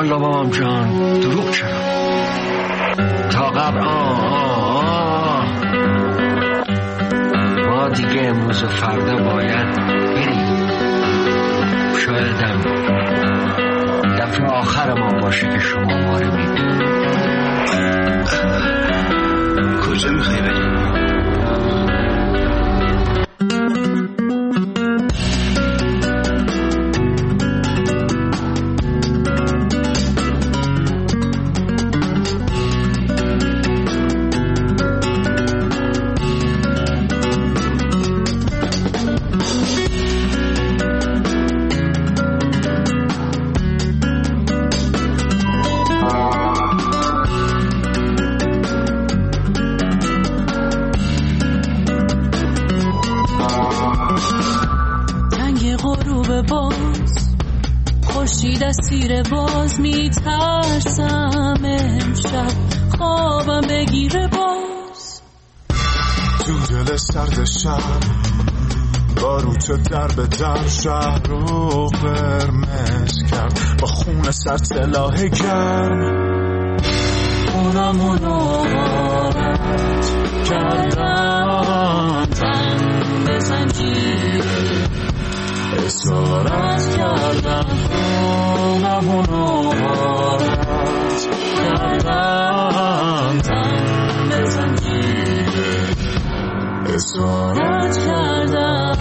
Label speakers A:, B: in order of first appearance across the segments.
A: حالا بابام جان دروغ چرا؟ تا قبل ما دیگه امروز و فردا باید بریم. شایدم دفعه آخر ما باشه که شما ما رو میبینید.
B: کجا میخوای بریم؟
C: خورشید از تیر باز میترسم امشب خوابم بگیره باز
D: تو دل سرد شب باروت در به در شهر رو قرمز کرد با خون سر سلاح گرم خونمونو غارت کردن تن به زنجیر اسارت کردن خونمونو غارت کردن تن به زنجیر اسارت کردن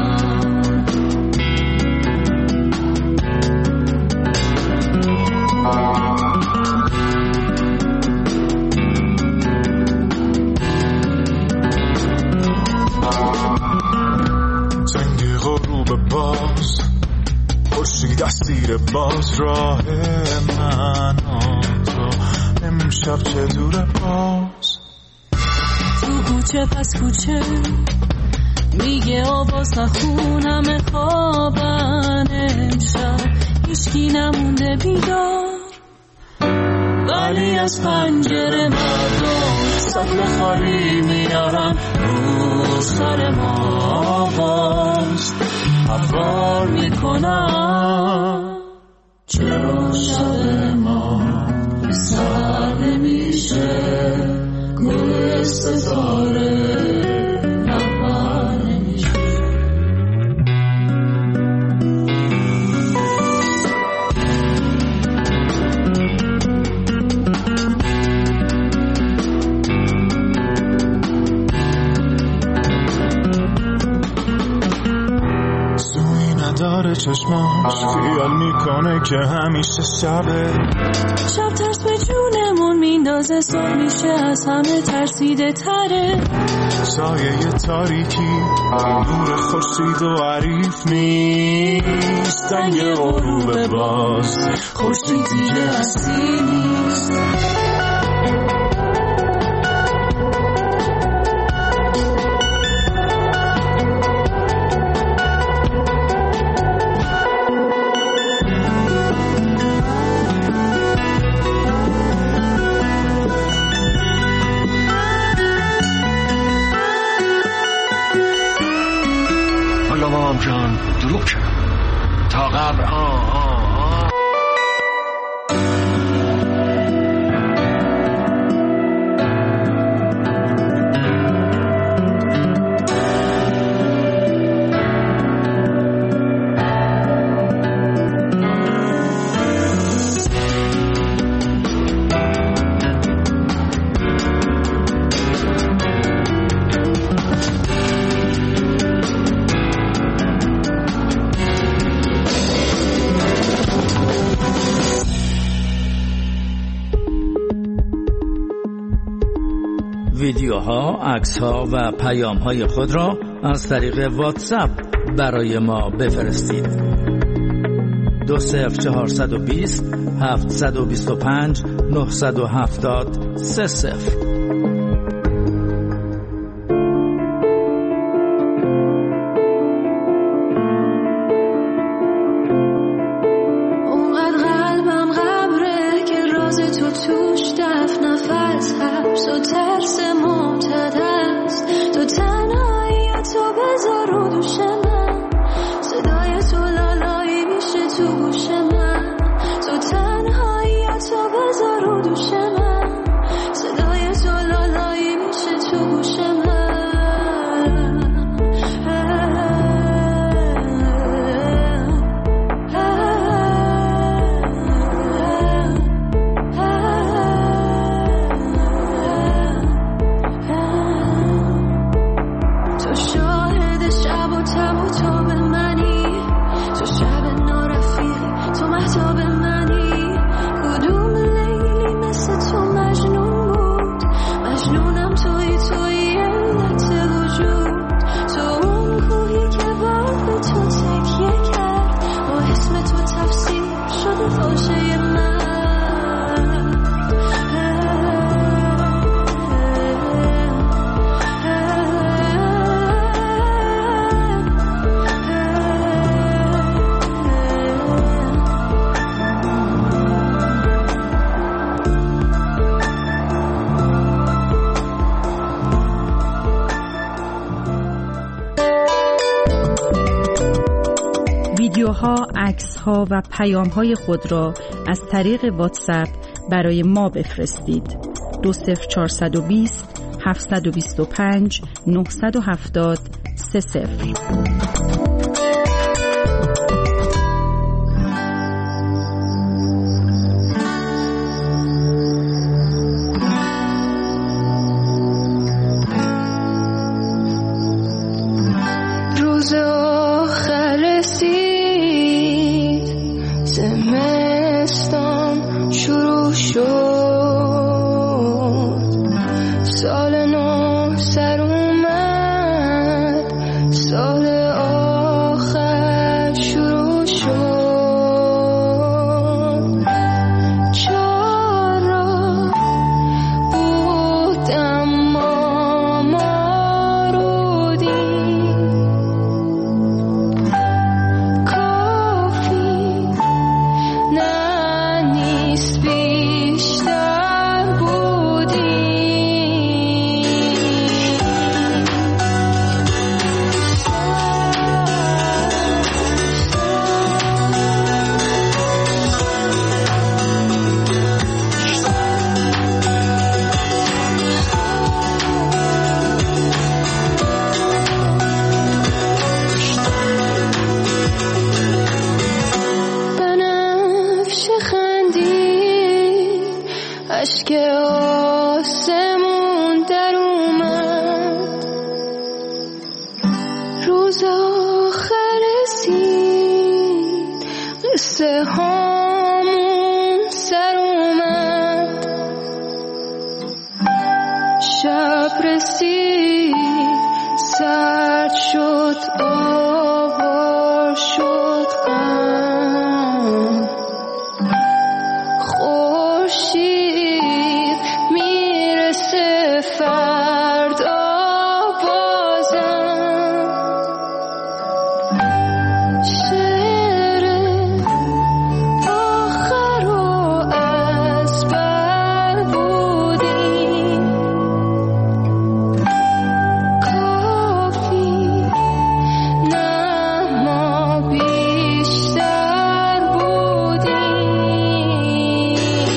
D: زنگ غروب باز خورشید از تیر باز راه من و تو امشب چه دوره باز
C: تو کوچه پس کوچه میگه آواز نخونم خوابن امشب هیچکی نمونده بیدار ولی از پنجره مردم سطل خالی میارن رو سر ما باز حوار میکنن چرا شب ما سر نمیشه گل ستاره نپر نمیشه
D: سوی نداره چشماش خیال میکنه که همیشه شبه
C: شب ترس به جونمون میندازه صبح میشه از همه ترسیده تره
D: سایه تاریکی نور خورشید و عریف نیست زنگ غروب باز خورشیدی که هستی نیست
A: بابام جان دروغ چرا؟ تا قبل
E: ویدیوها، عکس‌ها و پیام‌های خود را از طریق واتساپ برای ما بفرستید. 20420 725 970 30.
C: صدای تو لالایی میشه تو گوش من تو تنها
F: ویدیوها، عکس‌ها و پیام‌های خود را از طریق واتساپ برای ما بفرستید. 20420 725 970 30.
C: روز آخر رسید، زمستان شروع شد، سال نو سر اومد، سال آخر شروع شد. چرا بود اما ما رودیم، کافی نه نیست بیشتر بودیم. بنفش خندید، اشک آسمون در اومد، روز آخر رسید، قصه هامون سر اومد، شب رسید، سرد شد، آوار شد غم، خورشید میرسه فردا بازم، شعر آخر رو از بر بودیم، کافی نه ما بیشتر بودیم.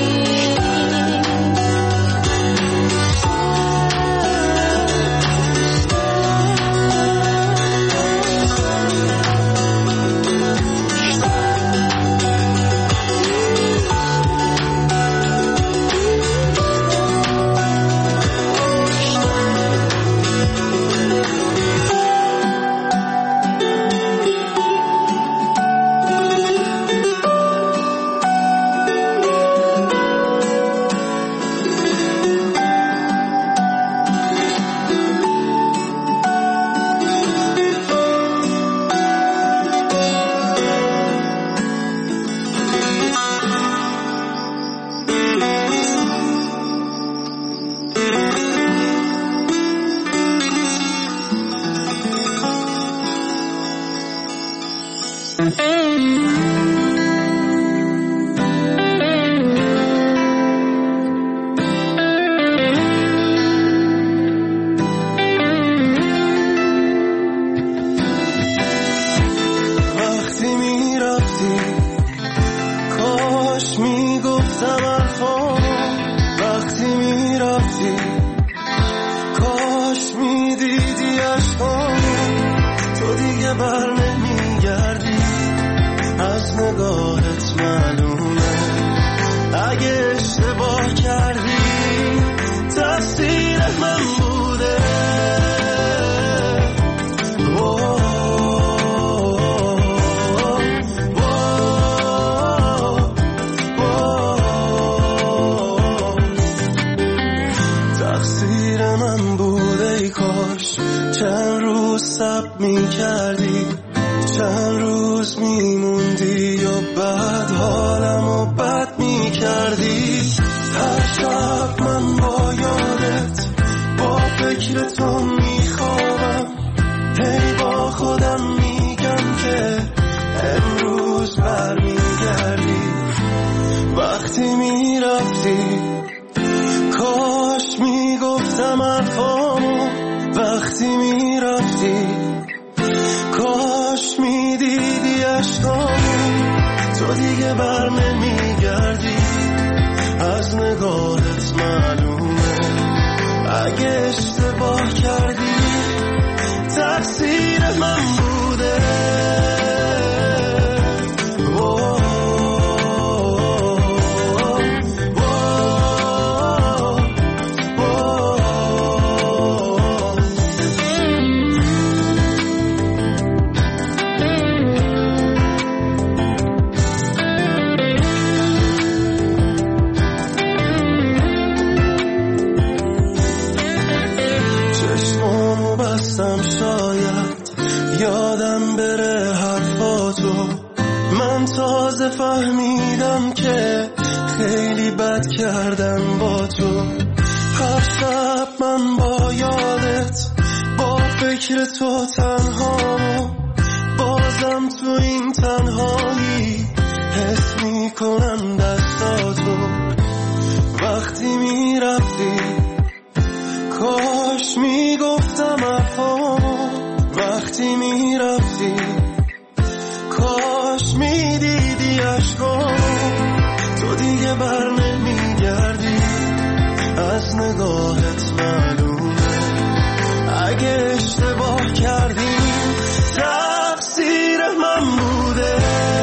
D: وقتی میرفتی کاش میگفتم حرفام، وقتی میرفتی کاش میدیدی عشقام، تو دیگه بر نمیگردی، از نگاهت معلومه اگه اشتباه کردی تقصیر من بوده. تقصیر من بوده، ای کاش چند روز صبر میکردی، چند روز میموندی و بعد حالمو بد میکردی. هر شب من با یادت با فکر تو میخوابم، هی با خودم میگم که امروز برمیگردی. وقتی میرفتی کاش میگفتم حرفامو، وقتی میرفتی کاش میدیدی عشقامو.
G: من بوده. فهمیدم که خیلی بد کردم با تو. هر شب من با یادت، با فکر تو تنها، بازم تو این تنهایی حس میکنم دستاتو. وقتی میرفتی کاش میگفتم افامو، وقتی میرفتی کاش میدیدی عشقامو. تو دیگه بر نمیگردی، از نگاهت معلومه. اگه اشتباه کردیم تقصیر من بوده.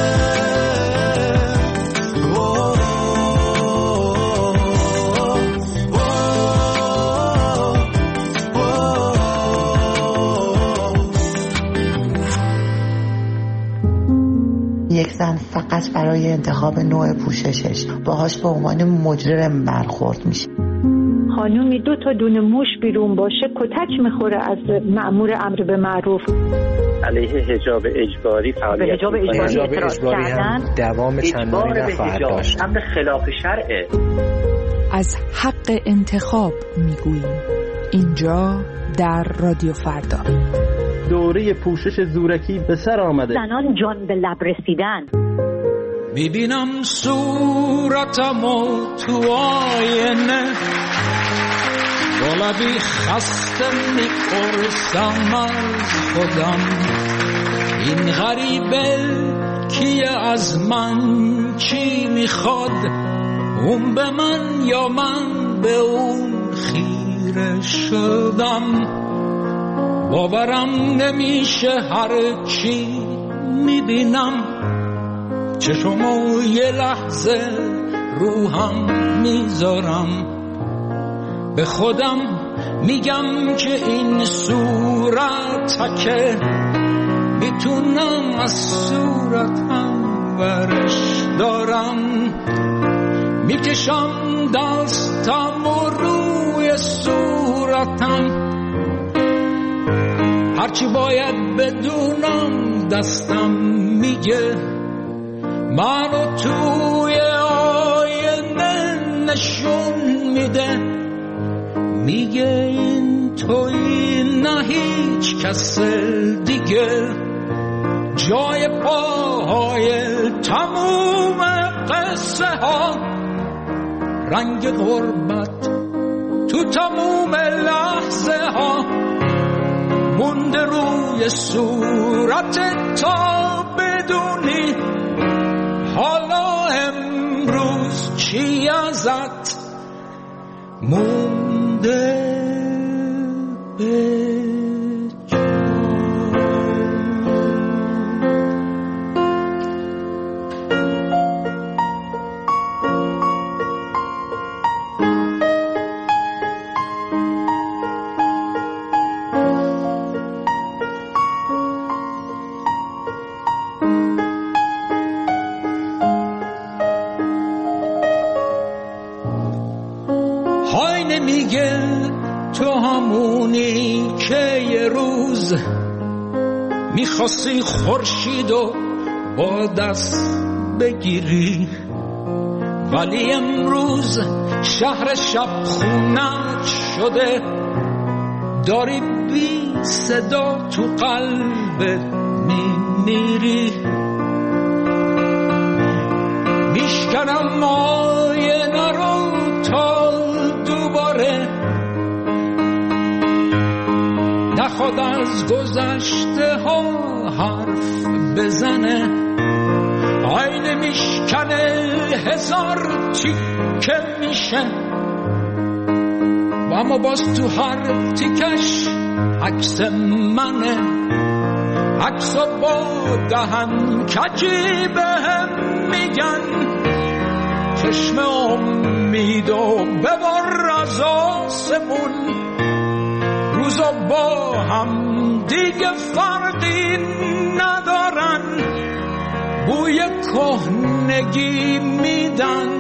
H: یک زن فقط برای انتخاب نوع پوششش باهاش به عنوان مجرم برخورد میشه.
I: خانومی 2 تا دونه موش بیرون باشه کتک میخوره از مأمور امر به معروف.
J: علیه حجاب اجباری فعالیت
I: حجاب اجباری
J: هم
K: دوام چندانی نخواهد داشت.
J: امر خلاف شرعه.
L: از حق انتخاب میگوییم اینجا در رادیو فردا.
M: دوره پوشش زورکی به سر آمده.
I: زنان جان به لب رسیدن.
N: میبینم صورتمو تو آینه، با لبی خسته میپرسم از خودم این غریبه کیه، از من چی میخواد، اون به من یا من به اون خیره شدم. باورم نمیشه هر چی میبینم، چشمو یه لحظه روحم میذارم، به خودم میگم که این صورتکه میتونم از صورتم ورش دارم. میکشم دستم و روی صورتم، هرچی باید بدونم دستم میگه، منو توی آینه نشون میده، میگه این توی نه هیچ کس دیگه، جای پاهای تموم قصه ها، رنگ غربت تو تموم لحظه ها، مونده روی صورت تا بدونی حالا امروز چی ازت مونده به میگه تو همونی که یه روز میخواستی خورشیدو با دست بگیری، ولی امروز شهر شب خونت شده، داری بی صدا تو قلبت میمیری. میشکنم آینه رو تا دوباره نخواد از گذشته ها حرف بزنه، آینه میشکنه هزار تیکه میشه، و اما باز تو هر تیکش عکس منه، عکسو با دهن کجی بهم میگن چشم امیدو ببر از آسمون روزو با هم دیگه فرقی ندارن بوی کهنگی میدن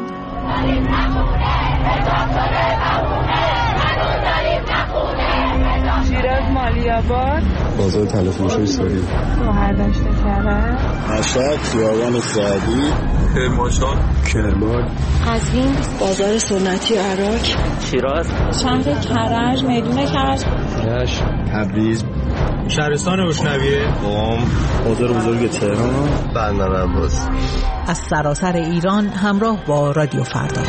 O: شیراز مالی‌آباد
P: بازار تلفروش ایستاری
O: شهردشت کرج
P: مشهد خیابان سعدی کرمانشاه کرمان
O: قزوین بازار سنتی عراق
J: شیراز
O: شهر کرج میدون کرج
P: رشت تبریز
D: شهرستان اشنویه
P: قم بازار بزرگ تهران بندر عباس
F: از سراسر ایران همراه با رادیو فردا.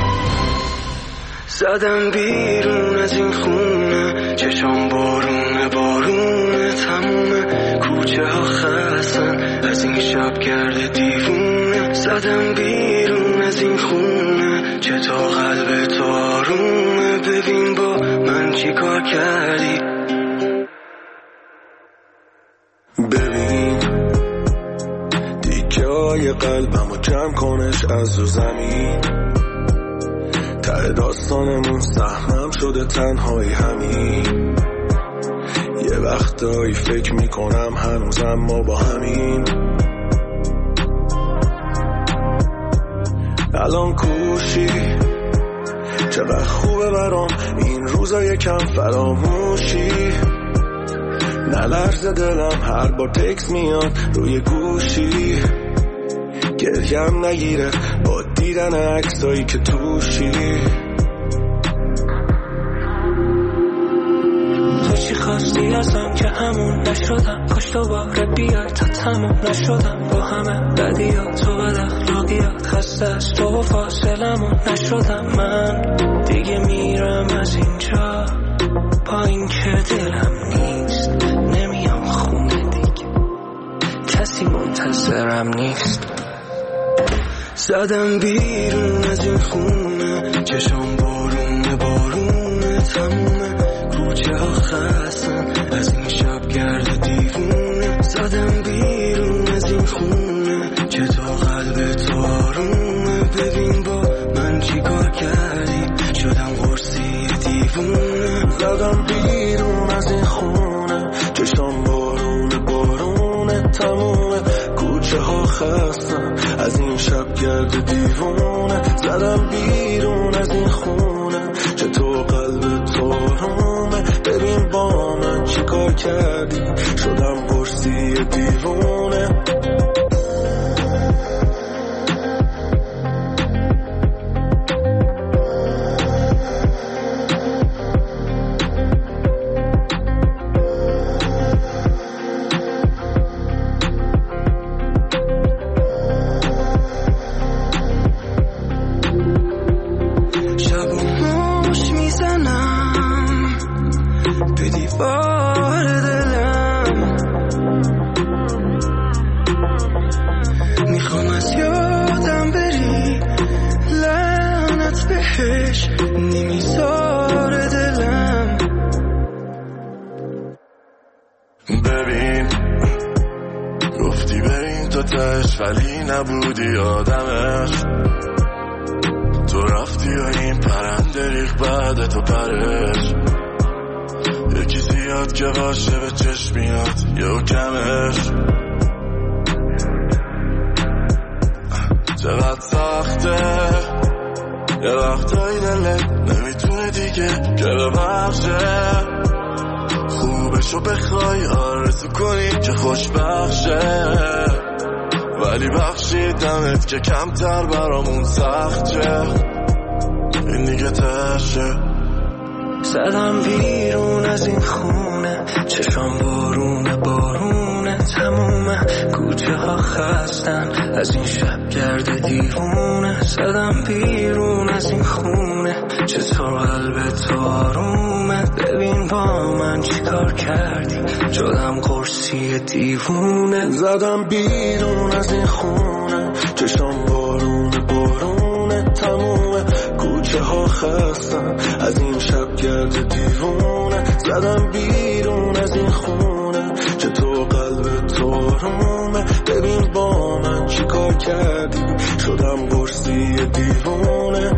G: زدم بیرون از این خونه چشام بارونه بارونه تمومه کوچه ها خستن از این شب گرد دیوونه زدم بیرون از این خونه چه تا قلب تو آرومه ببین با من چی کار کردی ببین دیگه های قلبمو جمع کنش از رو زمین ته داستانمون سهمم شده تنهایی همین یه وقتایی فکر میکنم هنوزم ما با همین الان کوشی چقدر خوبه برام این روزا یکم فراموشی نلرزه دلم هر بار تکس میاد روی گوشی گریم نگیره با دیدن عکسایی که توشی تو چی خواستی ازم که همون نشدم کاش دوباره بیای تا تموم نشدم با همه بدیات تو بد اخلاقیات خسته از تو و فاصلمون نشدم من دیگه میرم از اینجا با این که دلم نیست نمیام خونه دیگه کسی منتظرم نیست زدم بیرون از این خونه چشام بارونه بارونه تمومه کوچه ها خستن از این شب گرد دیوونه زدم بیرون از این خونه چه تا قلب تو آرومه ببین با من چی کار کردی شدم قرصی دیوونه زدم بیرون از این خونه چشام بارونه بارونه تمومه کوچه ها خستن از این شب گرد دیوونه زدم بیرون از این خونه چطور قلب تو آرومه ببین با من چی کار کردی شدم قرصی دیوونه ولی نبودی آدمش تو رفتی و این پرنده ریخ بعد تو پرش یکی زیاد که باشه به چشم میاد یا کمش چقدر سخته یه وقتایی دلت نمیتونه دیگه که ببخشه خوبشو بخوای آرزو کنی که خوش بخشه ولی بخشیدمت که کمتر برامون سخت شه این دیگه تشه زدم بیرون از این خونه چشام بارونه بارونه تمومه کوچه ها خستن از این شب گرد دیوونه زدم بیرون از این خونه چطور قلب تو آرومه ببین با من چی کار کردی شدم قرصی دیوونه زدم بیرون از این خونه چشام بارونه بارونه تمومه کوچه ها خستن از این شب گرد دیوونه زدم بیرون از این خونه چطور قلب آرومه. ببین با من چی کار کردی، شدم برسی دیوونه.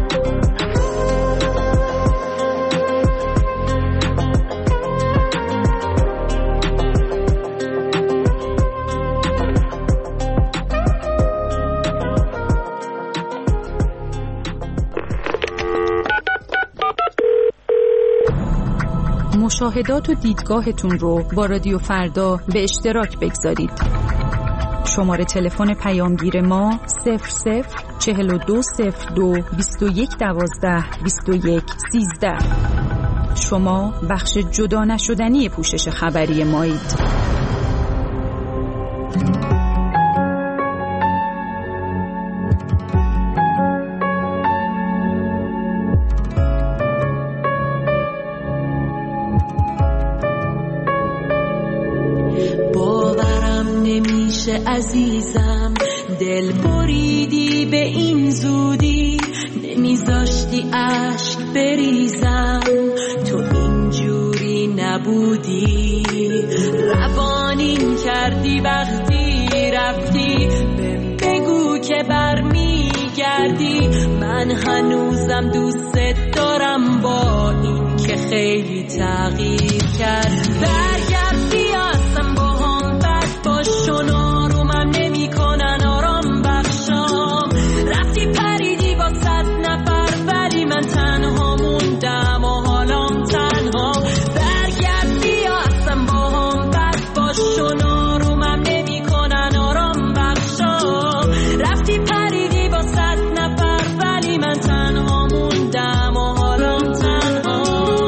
F: مشاهدات و دیدگاهتون رو با رادیو فردا به اشتراک بگذارید. شماره تلفن پیامگیر ما 00420221122113. شما بخش جدا نشدنی پوشش خبری مایید.
C: عزیزم دل بریدی به این زودی، نمیذاشتی اشک بریزم، تو اینجوری نبودی، روانین کردی وقتی رفتی، بگو که برمیگردی، من هنوزم دوست دارم با این که خیلی تغییر کرد. برگردی اصلا با هم بد باشون آرومم نمی کنن آرام بخشام، رفتی پریدی با 100 نفر ولی من تنها موندم و حالام تنها. برگردی اصلا با هم بد باشون آرومم نمی کنن آرام بخشام، رفتی پریدی با 100 نفر ولی من تنها موندم و حالام تنها.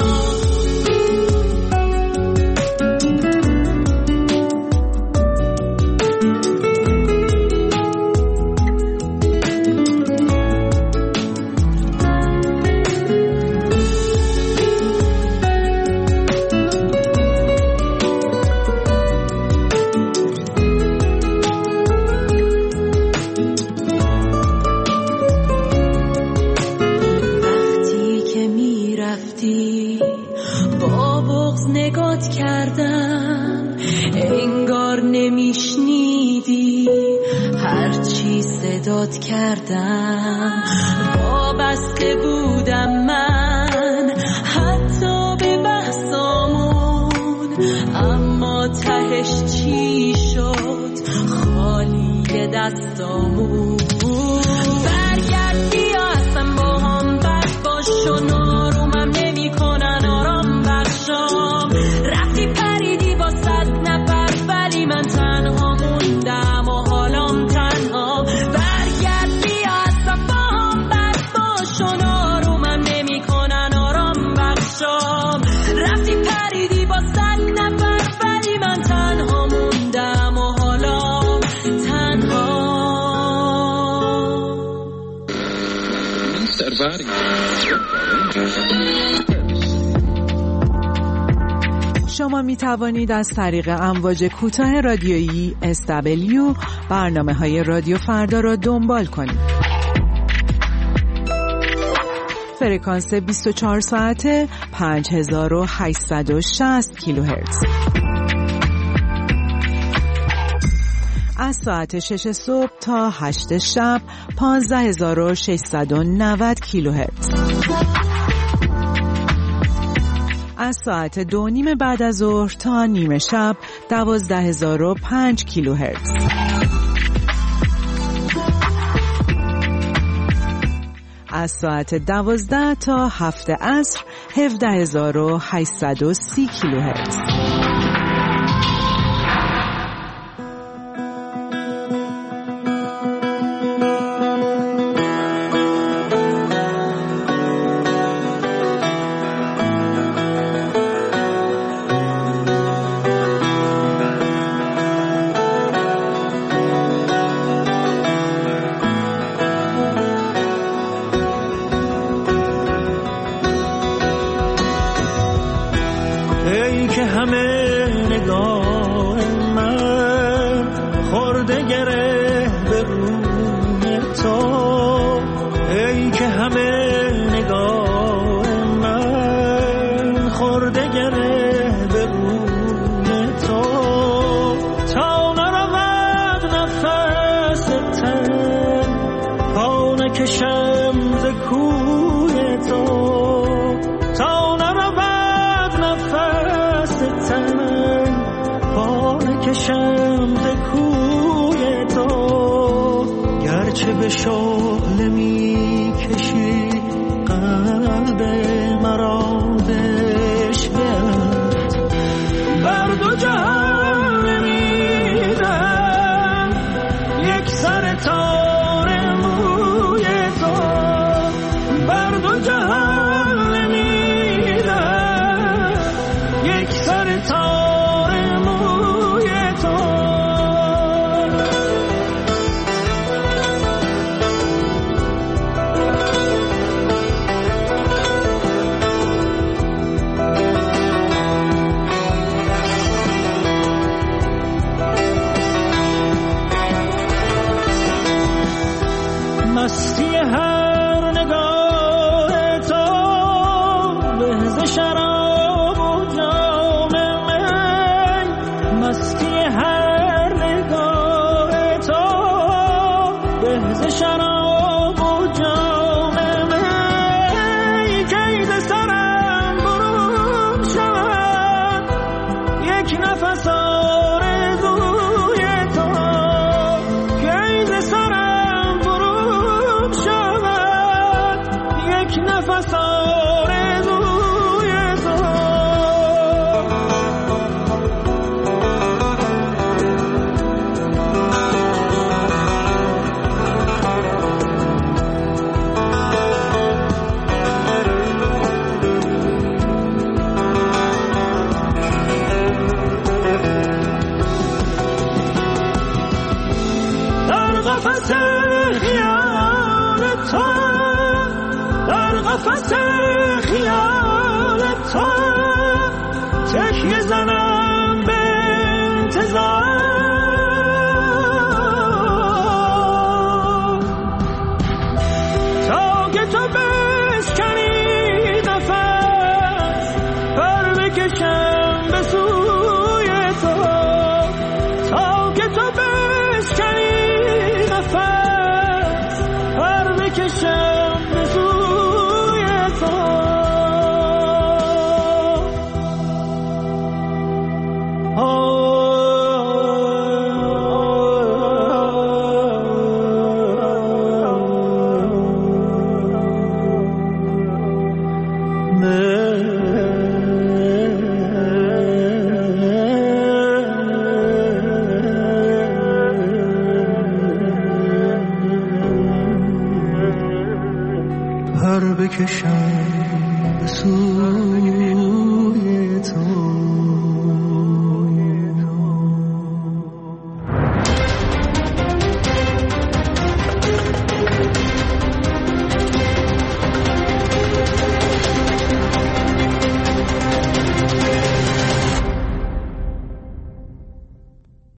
C: با بغض نگات کردم انگار نمیشنیدی هرچی صدات کردم، وابسته بودم من حتی به بحثامون، اما تهش چی شد خالی دستامون. برگردی اصلا با هم بد باشون آرومم نمی کنن آرام بخشام، رفتی پریدی با 100 نفر ولی من تنها موندم و حالام تنها. برگردی اصلا با هم بد باشون آرومم نمی کنن آرام بخشام، رفتی پریدی با 100 نفر ولی من تنها موندم و حالام تنها.
F: شما می توانید از طریق امواج کوتاه رادیویی SW برنامه‌های رادیو فردا را دنبال کنید. فرکانس 24 ساعته 5860 کیلوهرتز. از ساعت 6 صبح تا 8 شب 15690 کیلوهرتز. از ساعت 2:30 بعد از ظهر تا نیمه شب 12005 کیلوهرتز. از ساعت 12 تا 7 عصر 17830 کیلوهرتز.
D: ای که همه
C: بکشم ز کوی تو تا نرود نفس تن، پا نکشم ز کوی تو گرچه به شعله می کشی قلب مرا بشکن. بر دو جهان نمیدم یک سر تار موی تو، بر دو جهان نمیدم یک سر تار موی تو. مستی هر نگاه تو به ز شراب و جام می، مستی هر نگاه تو به ز شراب و جام می. کی ز سرم برون شود یک نفس آرزوی تو، کی ز سرم برون شود یک نفس آرزوی تو. در قفس خیال تو، در قفس خیال تو تکیه زنم به انتظار، تا که تو بشکنی نفس پر بکشم به سوی تو، تا که تو